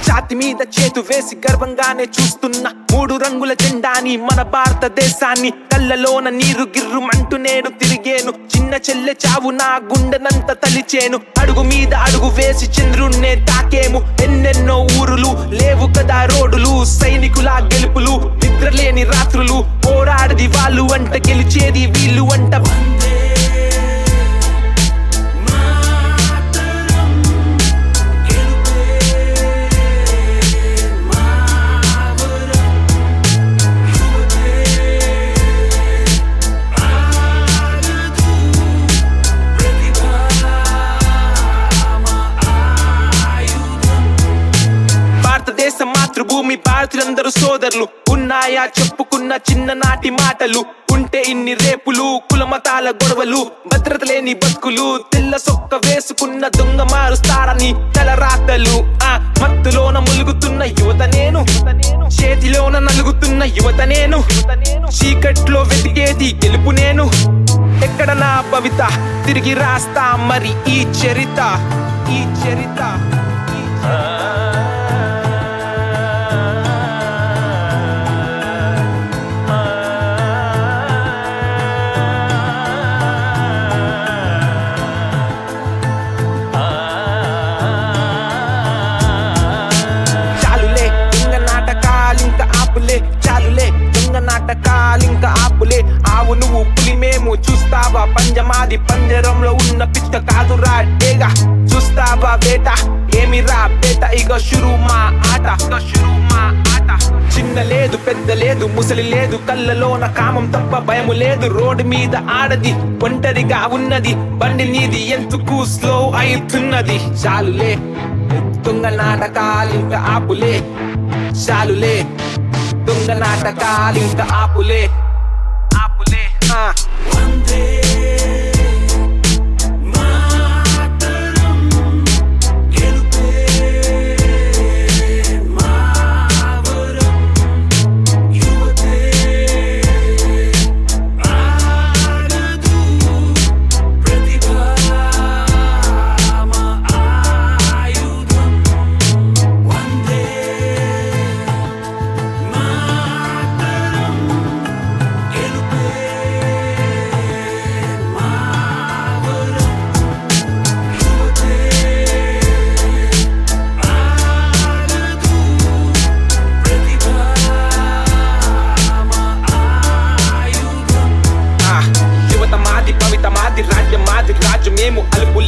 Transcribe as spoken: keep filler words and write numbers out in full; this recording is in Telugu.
ఛాతి మీద చేతు వేసి గర్వంగానే చూస్తున్న మూడు రంగుల జెండాని మన భారతదేశాన్ని కళ్ళలోన నీరు గిర్రుమంటూ నేను తిరిగేను చిన్న చెల్లె చావు నా గుండెనంత తలిచేను అడుగు మీద అడుగు వేసి చంద్రున్నే తాకేము ఎన్నెన్నో ఊరులు లేవు కదా రోడ్డులు సైనికుల గెలుపులు నిద్రలేని రాత్రులు పోరాడది వాళ్ళు అంట గెలిచేది వీళ్ళు అంట భారతదేశ మాతృభూమి భారతీయులందరూ సోదరులు ఉన్నాయా చెప్పుకున్న చిన్ననాటి మాటలు ఉంటే ఇన్ని రేపులు కులమతాల గొడవలు భద్రత లేని బతుకులు తెల్ల సొక్క వేసుకున్న దొంగ మారుస్తారని తలరాతలు ఆ మత్తులోన ములుగుతున్న యువత నేను చేతిలోన నలుగుతున్న యువత నేను చీకట్లో వెతికేది గెలుపు నేను ఎక్కడ నా భవిత తిరిగి రాస్తా మరి ఈ చరిత ఈ చరిత చాలులే దొంగ నాటకాలింక ఆపులే ఆవు నువ్వు పులి మేము చూస్తావా పంజమాది పంజరంలో ఉన్న పిట్ట కాదురా డేగా చూస్తావా వేట ఏమిరా బేట ఇక షురు మా ఆట ఇక షురు మా ఆట చిన్న లేదు పెద్ద లేదు ముసలి లేదు కళ్ళలోన కామం తప్ప భయము లేదు రోడ్డు మీద ఆడది ఒంటరిగా ఉన్నది బండి నీది ఎందుకు స్లో అవుతున్నది చాలులే దొంగ నాటకాలింక ఆపులే చాలులే దొంగ నాటకాలింక ఆపులే ఆపులే వందే మాతరం గెలుపే మావరం యువతే ఆగదు ప్రతిభా మా ఆయుధం వందే రాజ్యం మాది రాజ్యం మేము అలుపు